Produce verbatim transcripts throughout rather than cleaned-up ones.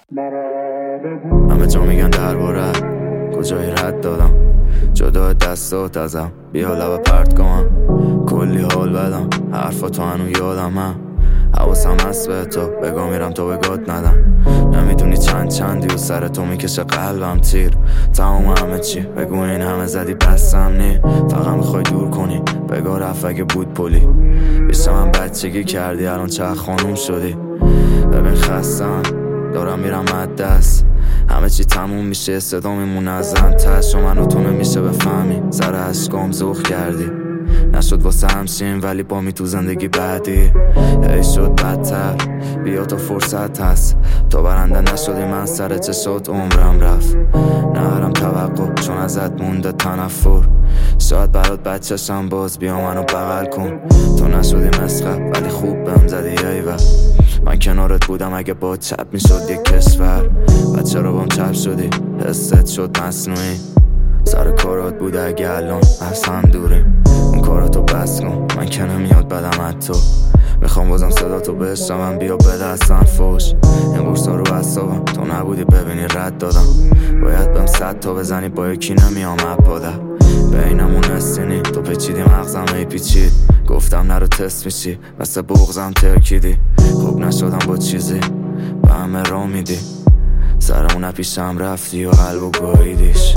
همه جا میگن درباره کجایی رد دادم، جدا دستات ازم بیا لبه پرت کنم. کلی حال بدم حرفا تو هنو یادمم، حواسم هست به تو بگا میرم تو بگات ندم. نمیدونی چند چندی و سر تو میکشه قلبم تیر. تمام همه چی بگو این همه زدی بستم نی، فقط میخوای دور کنی بگا رفت اگه بود پلی. بیشتر من بچگی کردی الان چه خانوم شدی. ببین خستم دارم میرم از دست، همه چی تموم میشه صدا میمونه از تش و منو تو نمیشه بفهمی. سر عشقام زوخ کردی نشد واسه همشیم ولی با می تو زندگی بعدی هی شد بدتر. بیا تا فرصت هست تا برنده نشدی من سر چشات عمرم رفت. نهارم توقع چون ازت مونده تنفر، شاید برات بچه‌شم باز بیا منو بغل کن. تو نشدی مسخر ولی خوب بهم زدی ایول، من کنارت بودم اگه با چپ میشد یک کشور. بچه رو بام چپ شدی حست شد مصنوعی، سر کارات بوده اگه الان از هم دوریم. اون کاراتو بس کن من که نمیاد بدم از تو، میخوام بازم صدا تو بشنوم بیا بده اصلا فوش. این قرصا رو اعصابم تو نبودی ببینی رد دادم، باید بهم صد تا بزنی با یکی نمیام اپاده. بینمون استینی تو پیچیدی مغزم ای پیچید، گفتم نرو تست میشی مثل بغزم ترکیدی. خوب نشدم با چیزی به همه را میدی، سرمون پیشم رفتی و قلبو گاهیدیش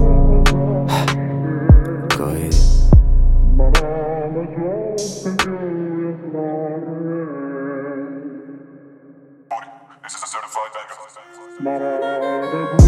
گاهیدی. This is a certified banger.